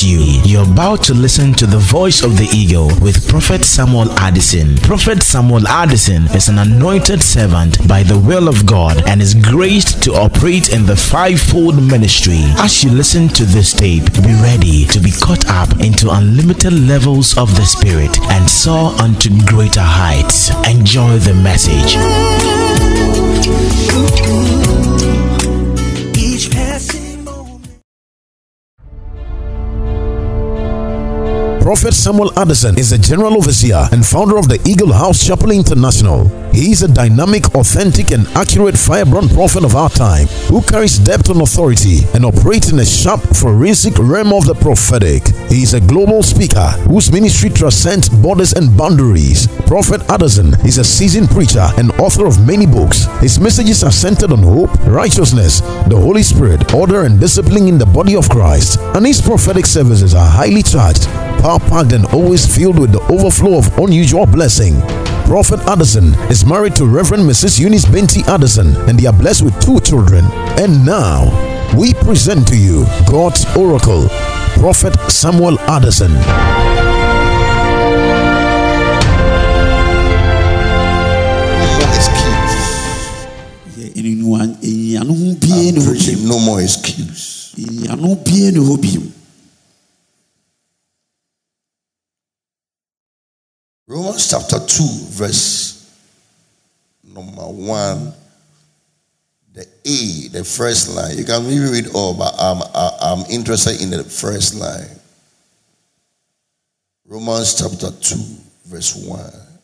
bless you. You're about to listen to the voice of the eagle with Prophet Samuel Addison. Prophet Samuel Addison is an anointed servant by the will of God and is graced to operate in the fivefold ministry. As you listen to this tape, be ready to be caught up into unlimited levels of the Spirit and soar unto greater heights. Enjoy the message. Prophet Samuel Addison is the General Overseer and founder of the Eagle House Chapel International. He is a dynamic, authentic, and accurate firebrand prophet of our time who carries depth and authority and operates in a sharp, forensic realm of the prophetic. He is a global speaker whose ministry transcends borders and boundaries. Prophet Addison is a seasoned preacher and author of many books. His messages are centered on hope, righteousness, the Holy Spirit, order, and discipline in the body of Christ. And his prophetic services are highly charged, power-packed, and always filled with the overflow of unusual blessing. Prophet Addison is married to Reverend Mrs. Eunice Binti Addison, and they are blessed with 2 children. And now, we present to you God's Oracle, Prophet Samuel Addison. No more excuse. Romans chapter 2, verse number 1, the first line. You can even read all, but I'm interested in the first line. Romans chapter 2, verse 1.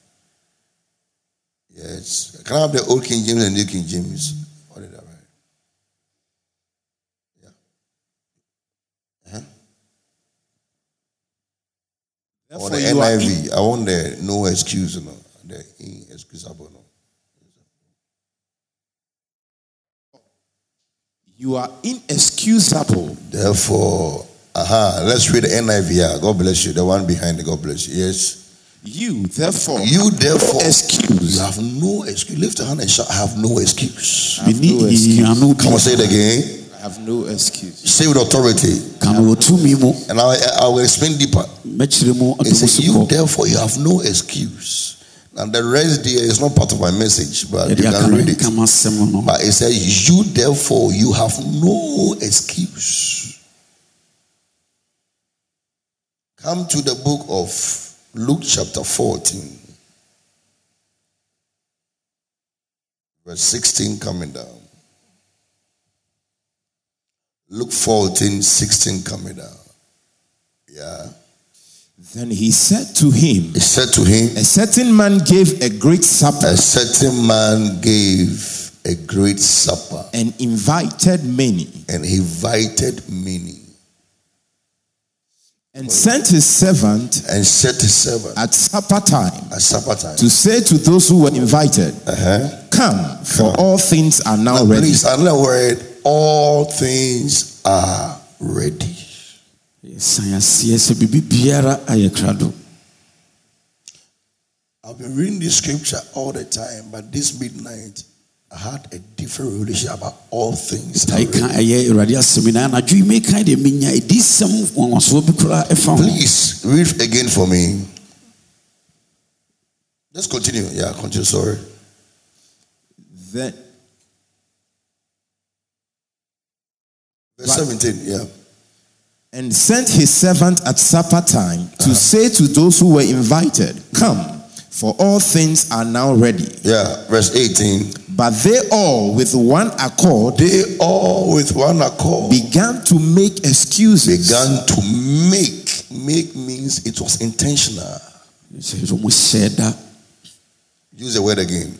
Yes. Can I have the Old King James and New King James? What did I write? Yeah. Or the NIV. I want the no excuse, no. The inexcusable, no. You are inexcusable. Therefore, let's read the NIV. Yeah, God bless you. The one behind the God bless you. Yes. You therefore excuse. You have no excuse. Lift your hand and shout, I have no excuse. Come on, say it again. I have no excuse. Say with authority. And I will explain deeper. It says, you therefore, you have no excuse. And the rest there is not part of my message, but you can read it. But it says, you therefore, you have no excuse. Come to the book of Luke chapter 14. Verse 16 coming down. Luke 14, 16 coming down. Yeah. Then he said to him, a certain man gave a great supper. A certain man gave a great supper. And invited many. And sent his servant at supper time to say to those who were invited, come, for all things are now ready. Please, another word, all things are ready. I've been reading this scripture all the time, but this midnight I had a different revelation about all things. Please read again for me. Let's continue. Yeah, continue. Sorry. Then, verse 17. Yeah. And sent his servant at supper time to say to those who were invited, come, for all things are now ready. Yeah, verse 18. But they all with one accord began to make excuses. Make means it was intentional. Use the word again.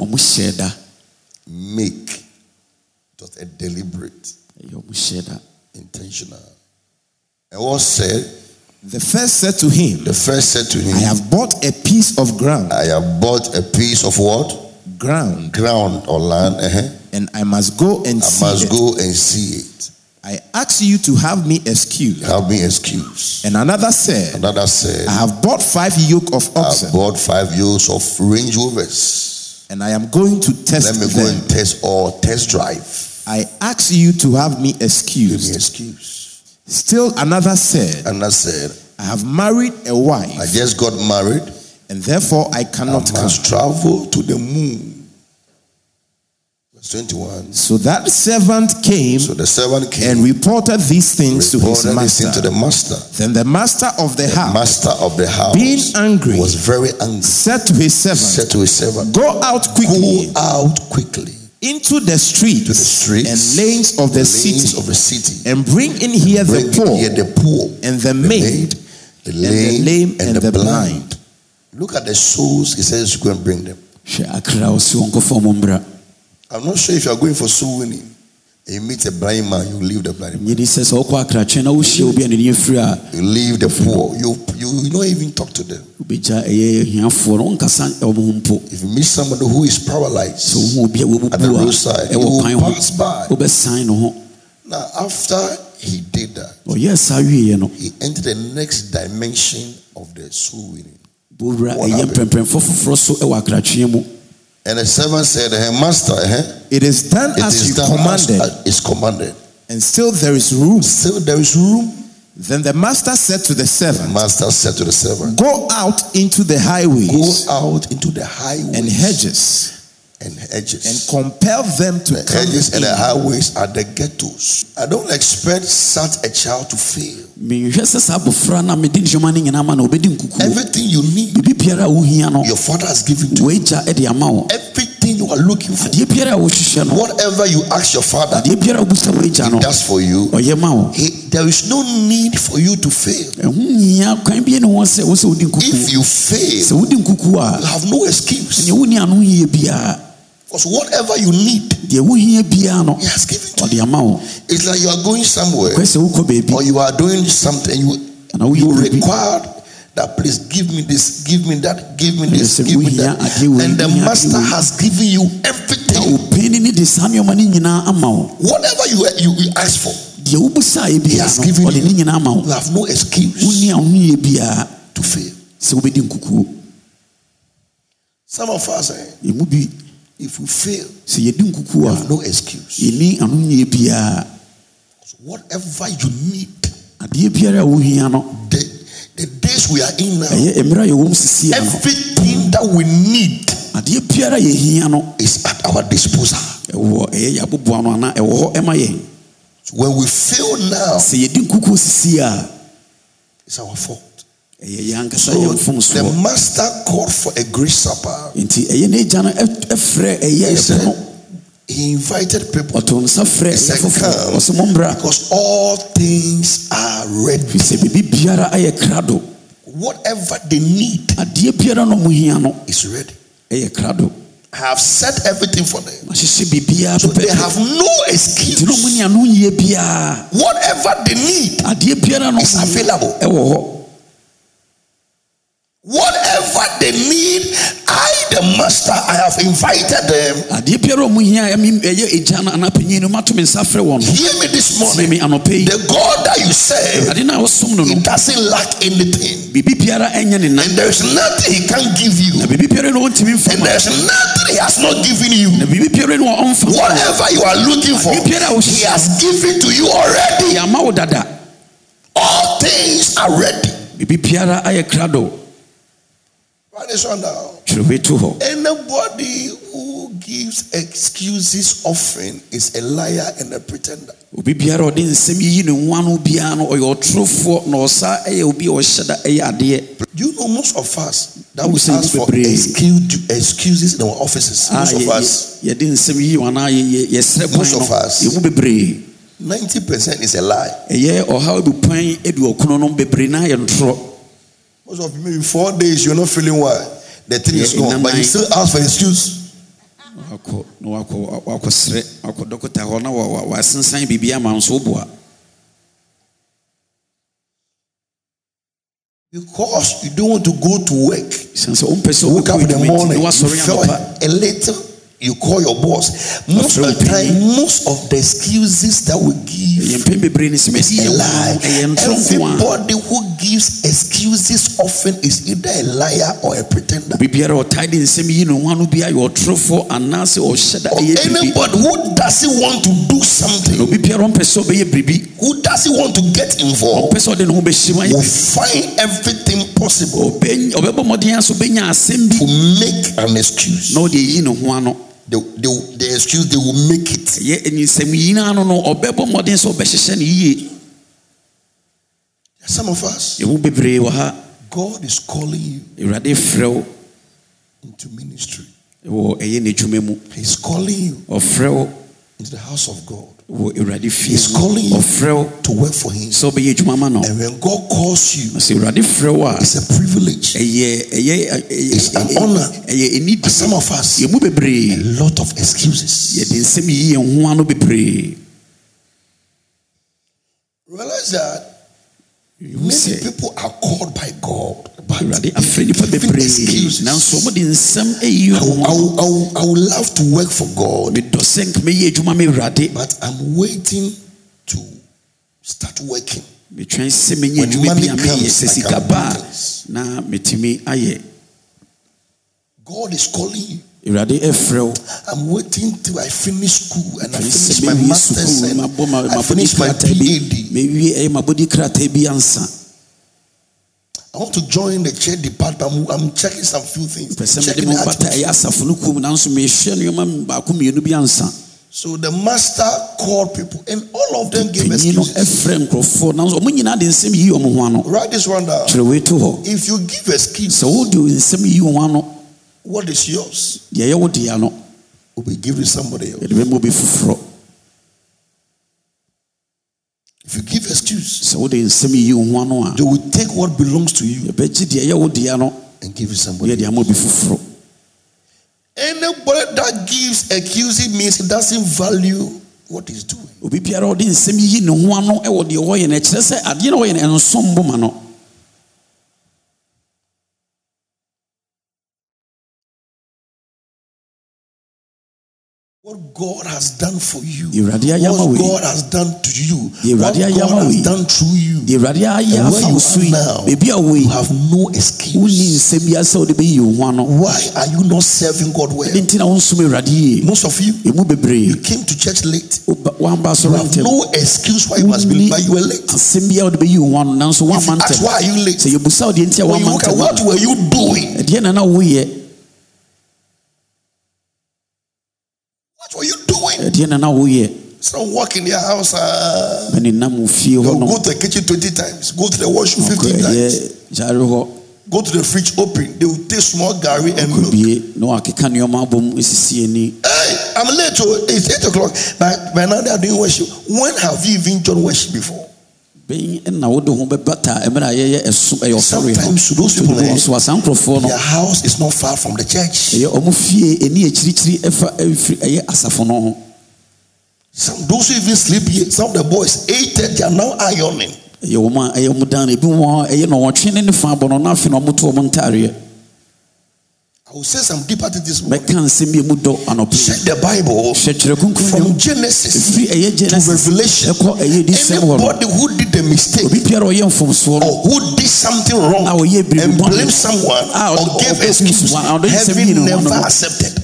Make. It was a deliberate. Intentional. And what said? The first said to him, I have bought a piece of ground. I have bought a piece of what? Ground or land. And I must go and see it. I ask you to have me excused. And another said, I have bought 5 yoke of oxen. I bought 5 yokes of Range Rovers. And I am going to test them. Let me go and test drive. I ask you to have me excused. Give me excuse. Still another said, I have married a wife. I just got married, and therefore I cannot travel to the moon. Verse 21. So that servant came, and reported these things to his master. Then the master of the house, being angry, was very angry, said to his servant, Go out quickly into the streets and lanes of the city, and bring in here the poor, and the maid, the lame, and the blind. Look at the souls. He says you go and bring them. I'm not sure if you are going for soul winning and you meet a blind man, you leave the blind man. You leave the poor. You don't even talk to them. If you meet somebody who is paralyzed at the roadside, you will pass by. Now, after he did that, he entered the next dimension of the soul winning. And the servant said, Master, it is done as you commanded. And still there is room. Then the master said to the servant, Go out into the highways. And hedges. And compel them to come hedges in. And the highways are the ghettos. I don't expect such a child to fail. Everything you need, your father has given to you. Everything you are looking for, whatever you ask your father, he does for you. There is no need for you to fail. If you fail, you have no excuse. Because whatever you need, he has given to you. It's like you are going somewhere, or you are doing something, you require that, please give me this, give me that, give me this, give me that. And the master has given you everything. Whatever you ask for, he has given you. You have no excuse to fail. Some of us, if we fail, we have no excuse. Whatever you need, the days we are in now, everything that we need is at our disposal. When we fail now, it's our fault. So the master called for a great supper. He invited people. He said, come, because all things are ready. Whatever they need is ready. I have set everything for them. So they have no excuse. Whatever they need is available. Whatever they need, I, the master, I have invited them. Hear me this morning. The God that you serve, he doesn't lack anything. And there is nothing he can't give you. And there is nothing he has not given you. Whatever you are looking for, he has given to you already. All things are ready. Write this one down. Anybody who gives excuses offering is a liar and a pretender. You know, most of us that we ask for excuses in our offices. Most of us. 90% is a lie. Most of you, maybe 4 days, you're not feeling well. The thing is gone, but you still ask for an excuse. Because you don't want to go to work. You wake up in the morning, you feel a little. You call your boss. Most of the time, most of the excuses that we give is a lie. Everybody who gives gives excuses often is either a liar or a pretender. Or anybody who doesn't want to do something, who doesn't want to get involved, will find everything possible to make an excuse. The excuse, they will make it. Some of us, God is calling you into ministry. He's calling you into the house of God. He's calling you to work for Him. And when God calls you, it's a privilege. It's an honor. But some of us, a lot of excuses. Realize that many people are called by God, but excuses. I would love to work for God, but I'm waiting to start working. When money comes, God is calling you. I'm waiting till I finish school and I finish my master's and I finish my PhD. I want to join the church department. I'm checking some few things. So the master called people and all of them gave excuses. Write this one down. If you give excuse, what is yours will be given to somebody else. If you give excuse, they will take what belongs to you and give it to somebody else. Anybody that gives excuse means he doesn't value what he's doing. What God has done for you, what God has done to you, what God has done through you, and where you are now, you have no excuse. Why are you not serving God well? Most of you came to church late. You have no excuse why you must be late, but you were late. If you ask why are you late, when you look at what were you doing? What were you doing? It's not walk in your house. Go to the kitchen 20 times. Go to the washroom 15 times. Go to the fridge open. They will take small gari and milk. Hey, I'm late. It's 8 o'clock. By now they are doing worship. When have you even done worship before? Sometimes to those people, their house is not far from the church. Those who even sleep here, some of the boys 8:30 are now ironing. I will say some deeper to this morning. Check the Bible from Genesis to Revelation. Anybody who did a mistake or who did something wrong and blamed someone or gave excuse, heaven never accepted.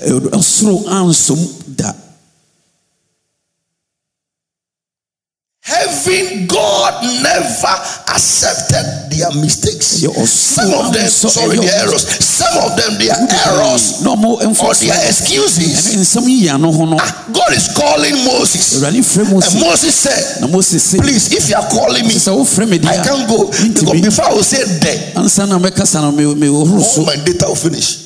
Heaven, God never accepted their mistakes. Some of them, their errors. Some of them, their errors or their excuses. God is calling Moses. And Moses said, please, if you are calling me, I can't go. Because before I will say dead, all my data will finish.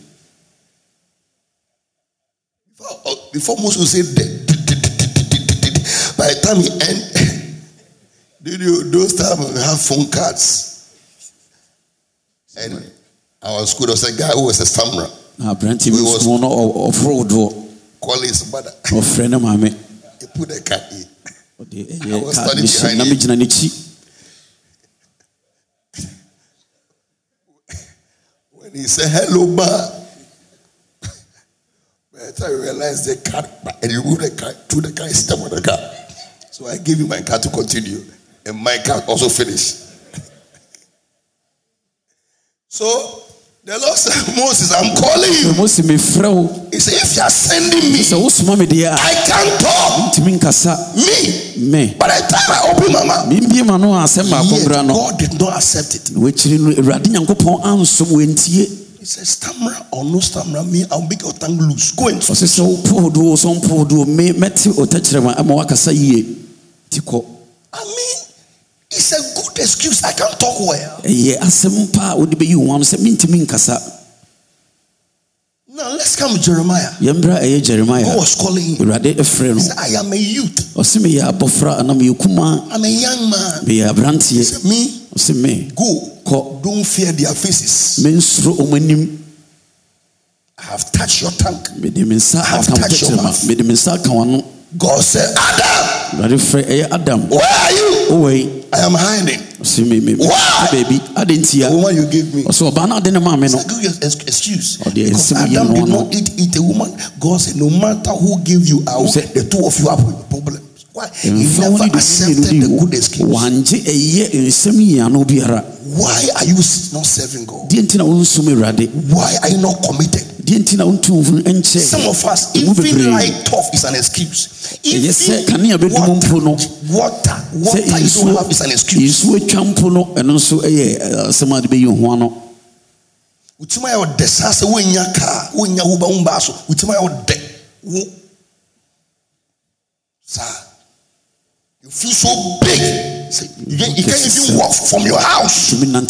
Before Moses will say dead, by the time he end, those times we have phone cards. And our school was a guy who was a stammerer. He was calling his mother. He put a card in. I was standing behind him. When he said, hello, ma. By the time I realized the card, and he moved the card, threw the card, stepped on the car. So I gave him my card to continue. And my card also finished. So the Lord said, Moses, I'm calling you. He said, if you are sending me, I can't talk. Me. By the time I open my mouth, God did not accept it. He said, stammer or no stammer, me, I'll make your tongue loose. Go and talk. I mean, it's a good excuse. I can't talk well. Now let's come to Jeremiah. Who was calling him? He said, I am a youth. I'm a young man. He said, me, go. Don't fear their faces. I have touched your tongue. I have touched your mouth. God said, Adam, where are you? I am hiding. Why? The woman you gave me. It's a good excuse. Because Adam did not eat a woman. God said, no matter who gave you out, the two of you have problems. Why? He never accepted the good excuse. Why are you not serving God? Why are you not committed? Some of us, even light off is an excuse. Even water you don't have is an excuse. You feel so big. You can't even walk from your house.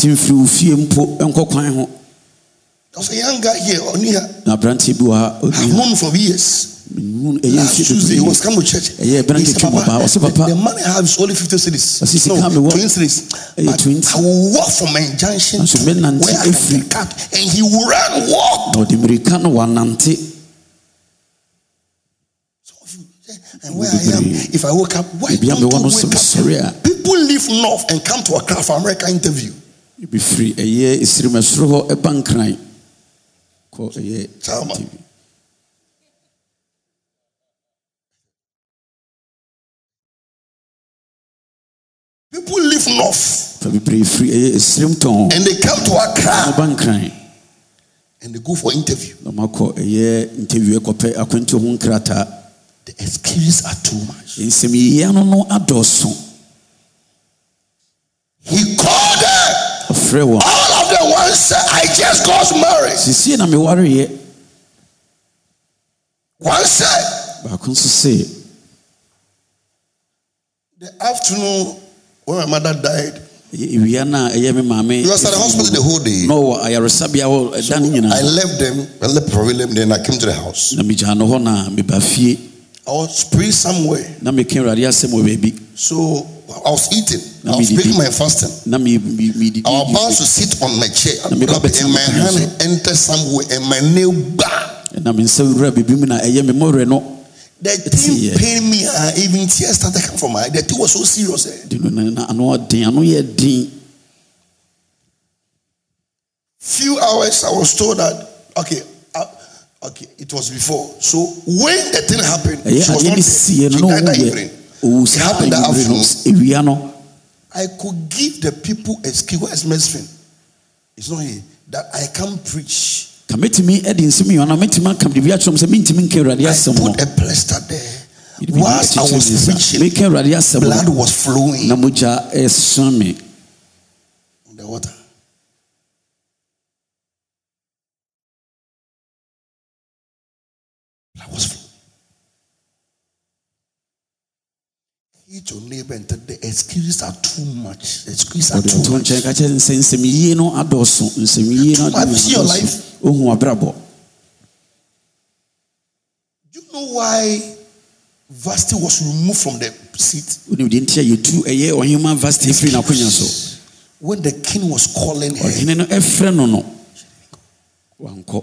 There's a young guy here, Onia. I've known for years. Last Tuesday, he was coming to church. He said, Papa, the money I have is only 50 cedis. No, 20 cedis. But I will walk from my junction to where I can get cut. And he will run, walk. And where I am, if I woke up, why don't you wake up? People leave north and come to Accra for America interview. You'll be free. People live north and they come to Accra and they go for interview. The excuses are too much. He called them. All of them once said, I just got married. One said, the afternoon when my mother died, he was at the hospital the whole day. So I left them, then I came to the house. I was praying somewhere. So I was eating. I was breaking my fasting. I was about to sit on my chair and my hand entered somewhere and my nail bang. The thing pained me. Even tears started coming from my eye. The thing was so serious. Few hours I was told that okay, it was before. So when the thing happened, she was not dead. She died that evening. It happened that afternoon. I could give the people excuse. Where's Mesfin? It's not here. That I can't preach. I put a plaster there. Whilst I was preaching, blood was flowing in the water. Blood was flowing. Each your neighbor and the excuses are too much. Excuses are too much. Have you seen your life? Do you know why Vasti was removed from the seat? When the king was calling her.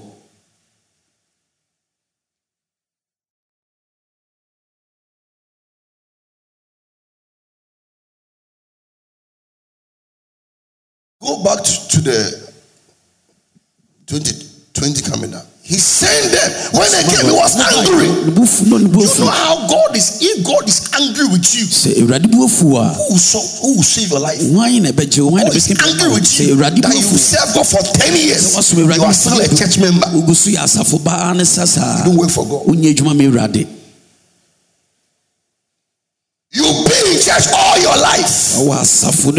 Go back to the 2020 coming up. He sent them. When they came, he was angry. You know how God is, if God is angry with you, who will save your life? God is angry with you that you serve God for 10 years. You are still a church member. You don't work for God. You've been in church all your life. You are still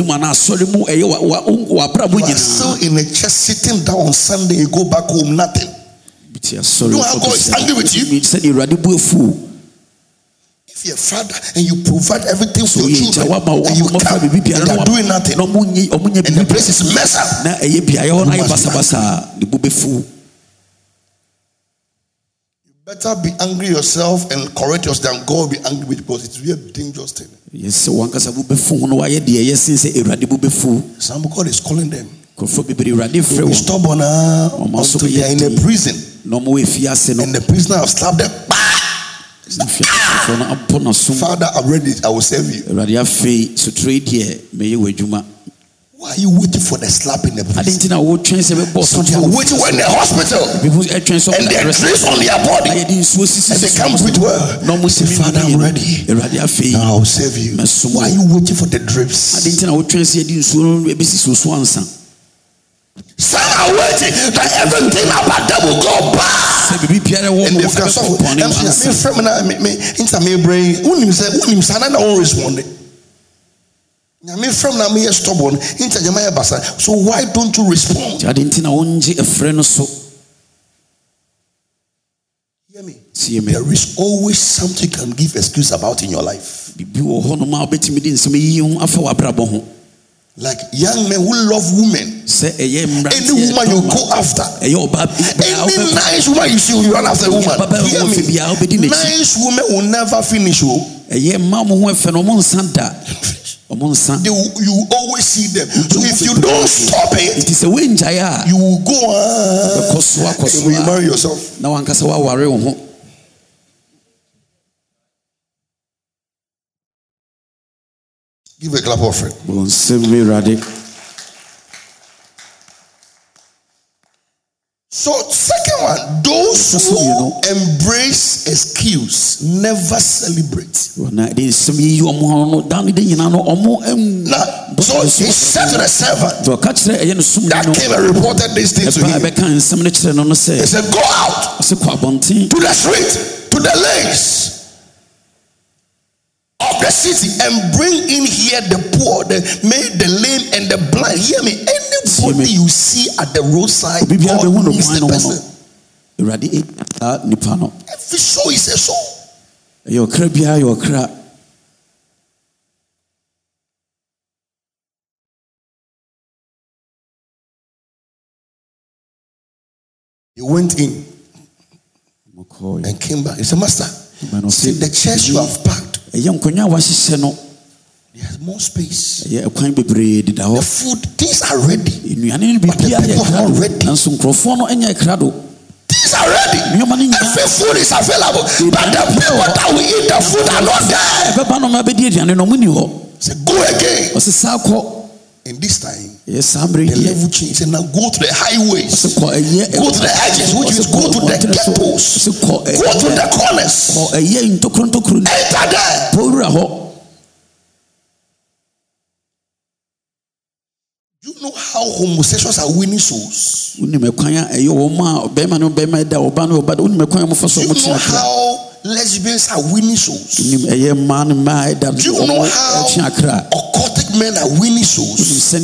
in a church sitting down on Sunday, you go back home, nothing. You know how God is angry with you? If you're a father and you provide everything for your children and you come and they are doing nothing and the place is messed up, you better be angry yourself and correct yourself than God will be angry with, because it's really a dangerous thing. Some God is calling them. Be stubborn until they are in a prison and the prisoner have slapped them. Father, I'm ready, I will serve you. Why are you waiting for the slap in the prison? So they are waiting when they're in the hospital and they're dressed on their body and they come with word. Say, Father, I'm ready, now I'll serve you. Why are you waiting for the drips? Some are waiting that everything about them will go bad. And they've got so so why don't you respond? Hear me. There is always something you can give excuse about in your life. Like young men who love women. Any woman you go after, any nice woman you see, you run after a woman. Hear me. Nice women will never finish. You always see them. So if you don't stop it, you will go on and you marry yourself. Give a clap offering. So, second one, those who embrace excuse never celebrate. Now, so he said to the servant that came and reported this thing to him. He said, go out to the street, to the lanes of the city and bring in here the poor, the made, the lame, and the blind. Hear me. Anybody you see at the roadside, God needs the person. Every show is a show. He went in and came back. He said, Master, see the chairs you have packed. There's more space. The food, things are ready. But the people are not ready. Things are ready. Every food is available. But the people that will eat the food are not there. Say, go again. In this time, the level change. Say, now go to the highways. Go to the edges, which is go to the ghettos. Go to the corners. Enter there. You know how homosexuals are winning souls? You know how lesbians are winning souls? Do you know how occultic men are winning souls?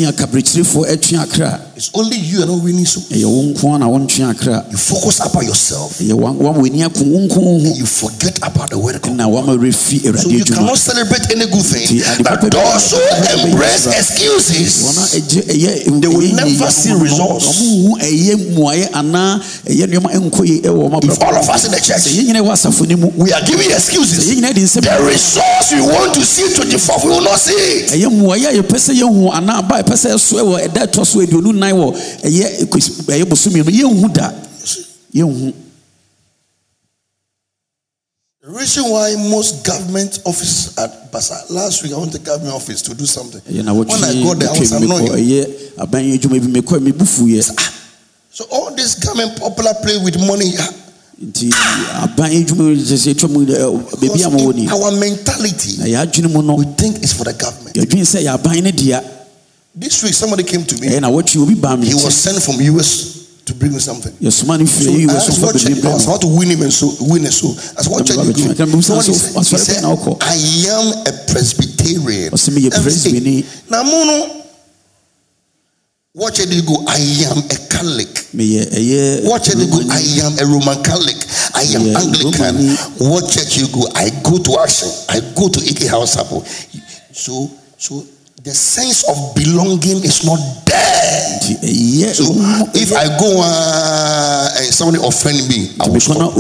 It's only you are not winning souls. You focus about yourself and you forget about the word of God. So you cannot celebrate any good thing. But those who embrace excuses, they will never see results. If all of us in the church, we are giving excuses, the results we want to see 24, we will not see it. The reason why most government offices at Basa, last week I went to the government office to do something. When I got there, I was annoyed. So all this government popular play with money. Our mentality, we think it's for the government. This week somebody came to me. He was sent from US to bring me something. I was about to win him and win it. So I said, what church you go? He said, I am a Presbyterian. Now, Mono, what church you go? I am a Catholic. What church you go? I am a Roman Catholic. I am Anglican. What church you go? I go to Action. I go to Ike House Chapel. So the sense of belonging is not there. So if I go and somebody offend me, I will stop.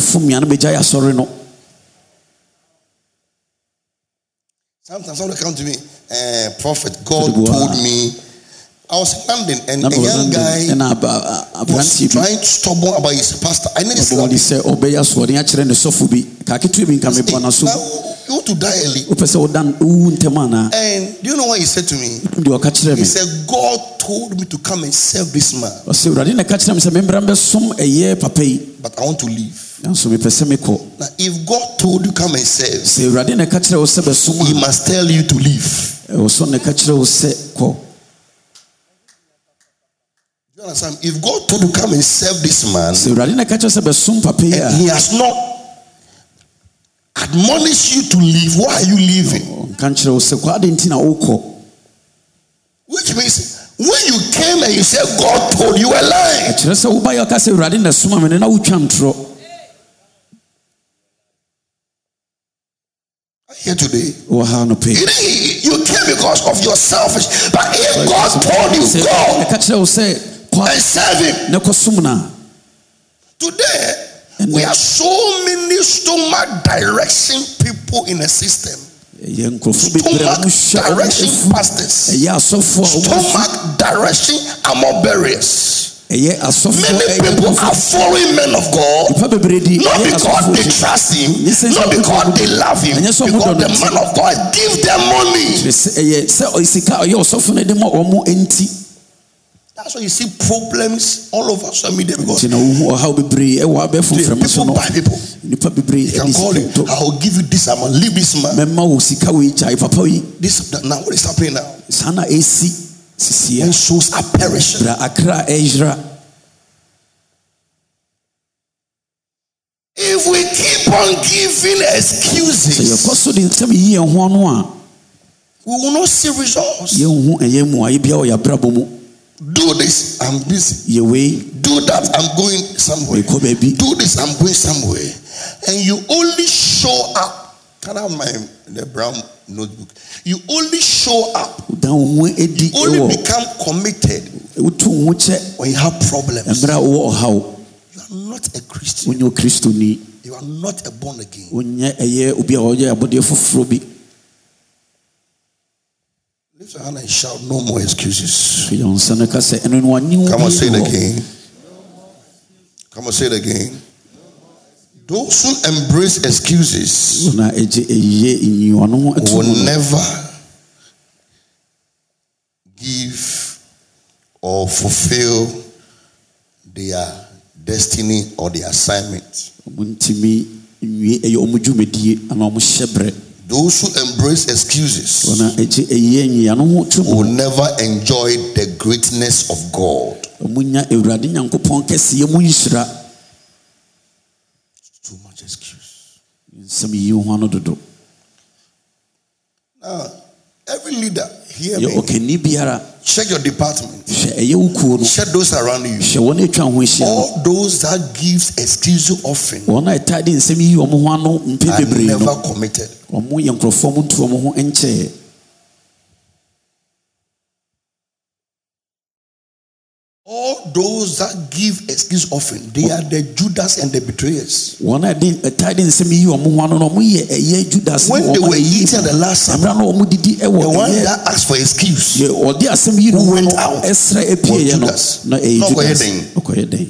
Sometimes somebody come to me, prophet, God told me. I was standing and a young guy was trying to stubborn about his pastor. I need to slap him. You want to die early. And do you know what he said to me? He said, God told me to come and serve this man. But I want to leave. Now, if God told you come and serve, he must tell you to leave. You understand? If God told you come and serve this man, and he has not admonished you to leave, why are you leaving? Which means when you came and you said God told you, were lying. Here today, you came because of your selfish. But if God told you go and serve him, today we have so many stomach direction people in the system. Stomach direction pastors. Stomach direction amobarious. Many people are following men of God, not because they trust him, not because they love him, because the man of God give them money. That's why you see problems all over social media, because people buy people. He can call you, I will give you this amount, leave this man. This, now what is happening now? And souls are perishing. If we keep on giving excuses, we will not see results. Do this, I'm busy. Do that, I'm going somewhere. Do this, I'm going somewhere. And you only show up. Can I have the brown notebook? You only show up. You only become committed when you have problems. You are not a Christian. You are not a born again. Lift your hand and shout, no more excuses. Come on, say it again. Come on, say it again. Those who embrace excuses will never give or fulfill their destiny or their assignment. Those who embrace excuses will never enjoy the greatness of God. Too much excuse. Now, every leader here, check your department. Check those around you. All those that gives excuse often are never committed. All those that give excuse often, they are the Judas and the betrayers. When they were eating the last supper, the one that asked for excuse who went out was Judas. Not Okoyedin.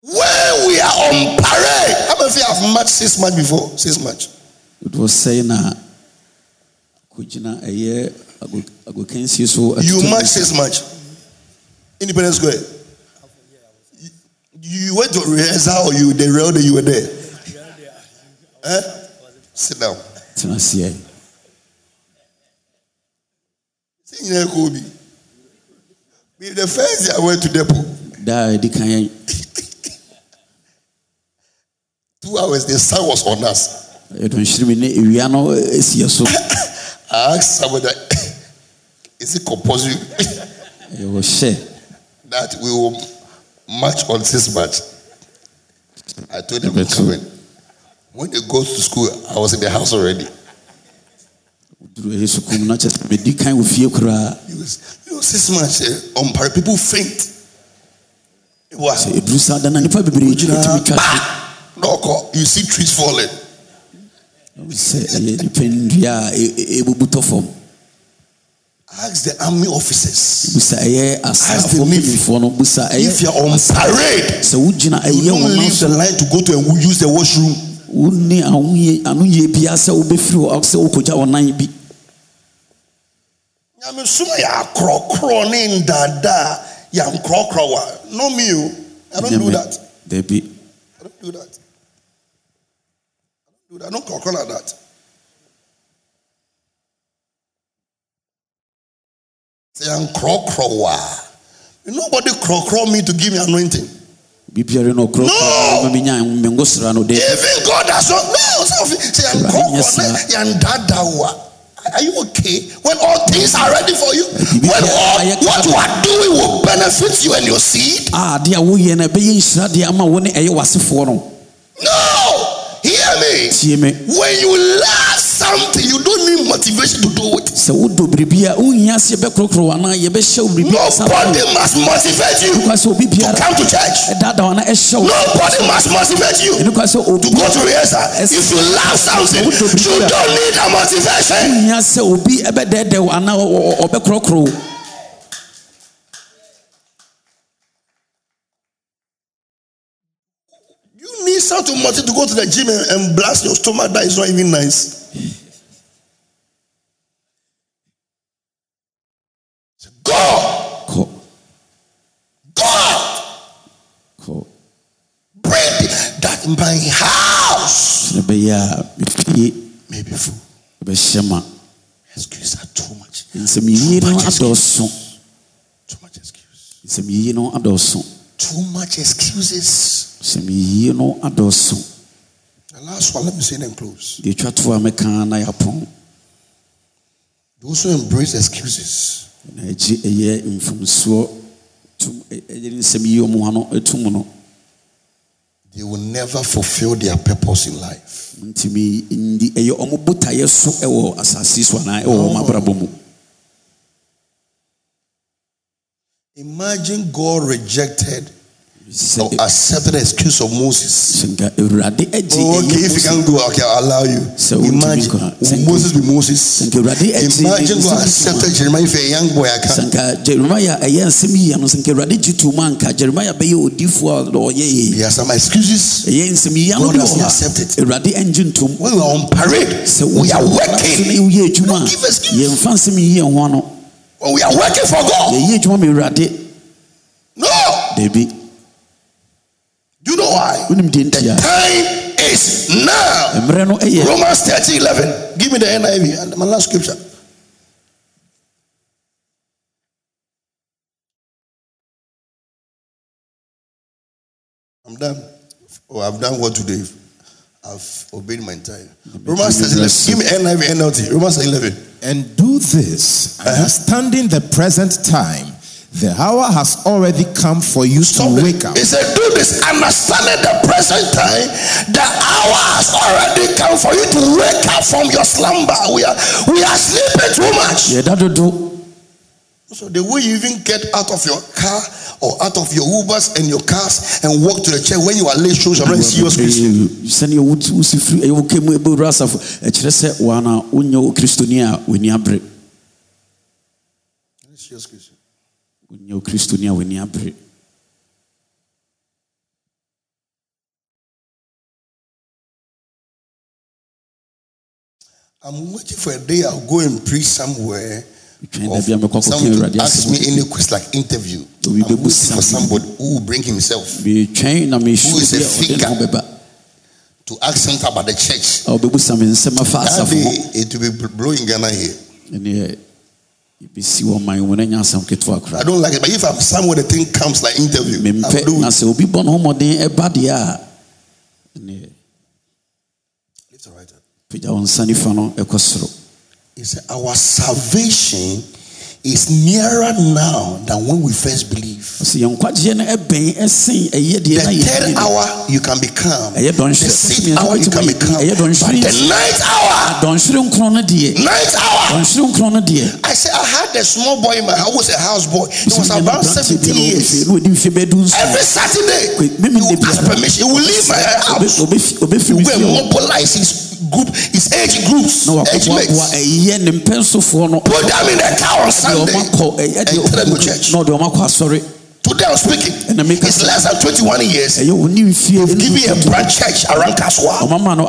When we are on parade, how many of you have matched 6 months before? 6 months. It was saying you match 6 months. Independence Square. You went to rehearsal or you the real day you were there? Sit down. The first day I went to depot. 2 hours, the sun was on us. I asked somebody, is it compulsory that we will march on 6 March? I told them to come in. When they go to school, I was in the house already. 6 March on parade, people faint. What? You see trees falling. Ask the army officers. Ask the Navy. If you are on parade, you don't leave the line to go to and use the washroom. No me. I don't do that. I don't do that. I don't call like that. Say I'm crow. Nobody crow me to give me anointing. No. Even God does not. No. Say I'm crow. Are you okay? When all things are ready for you, when what you are doing will benefit you and your seed. No. Hear me. When you love something, you don't need motivation to do it. Nobody must motivate you to come to church. Nobody must motivate you to go to rehearsal. If you love something, you don't need a motivation. Need something to go to the gym and blast your stomach. That is not even nice. God, bring that my house may be full. Excuses are too much. Too much excuse. Too much excuses. The last one, let me say them close. Those who embrace excuses, they will never fulfill their purpose in life. Imagine God rejected or accepted the excuse of Moses. Okay, if you can't go, okay, I'll allow you. Imagine Moses be Moses. Imagine God accepted Jeremiah for a young boy. He has some excuses. God doesn't accept it. When we are on parade, we are working. Don't give excuse. When we are working for God. No. You know why? The time is now. Romans 30:11. Give me the NIV and my last scripture. I'm done. I've done what today? I've obeyed my time. Romans 30:11. Give me NIV, NLT. Romans 11. And do this, understanding the present time. The hour has already come for you to wake up. He said, do this, understanding the present time. The hour has already come for you to wake up from your slumber. We are sleeping too much. So the way you even get out of your car or out of your Ubers and your cars and walk to the church when you are late shows already serious Christian. I'm waiting for a day I'll go and preach somewhere. Someone will ask me any question like interview. I'm waiting for somebody who will bring himself, who is a figure, to ask something about the church. That day it will be blowing Ghana here. I don't like it, but if I'm somewhere the thing comes like interview, I'll do it. Lift it right. He said, our salvation is nearer now than when we first believed. The third hour you can become. The sixth hour you can become. But the ninth hour. I said, I had a small boy in my house, was a house boy. He was about 17 years. Every Saturday, he would ask permission. He would leave my house. He would mobilize his group, his age groups, age mates. Put them in the car on Sunday and take them to church. Today I'm speaking. It's less than 21 years. You've given a branch church around Kaswa.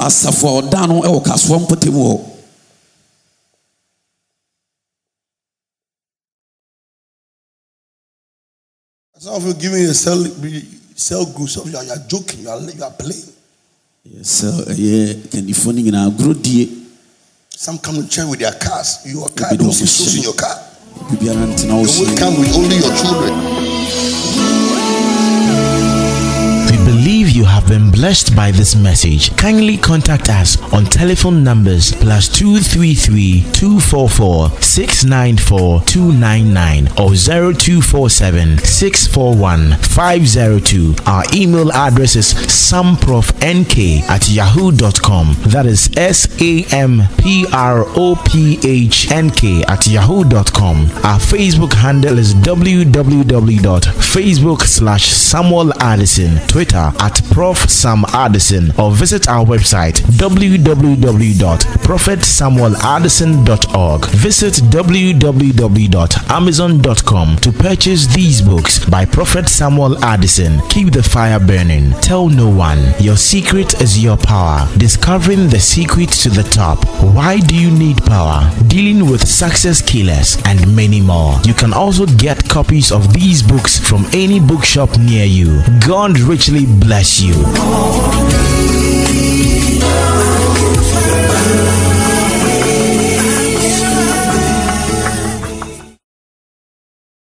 Some of you giving a cell group. Some of you are joking. You are playing. Some come to church with their cars. Your car, don't see shoes in your car. You will come with only your children. We believe you have been blessed by this message. Kindly contact us on telephone numbers +233 244 694 299 or 0247 641 502. Our email address is samprofnk@yahoo.com. That is SAMPROPHNK@yahoo.com. Our Facebook handle is www.facebook.com/Samuel Addison, Twitter @Prof Sam Addison, or visit our website www.prophetsamueladdison.org. Visit www.amazon.com to purchase these books by Prophet Samuel Addison. Keep the fire burning. Tell no one. Your secret is your power. Discovering the secret to the top. Why do you need power? Dealing with success killers and many more. You can also get copies of these books from any bookshop near you. God richly bless you.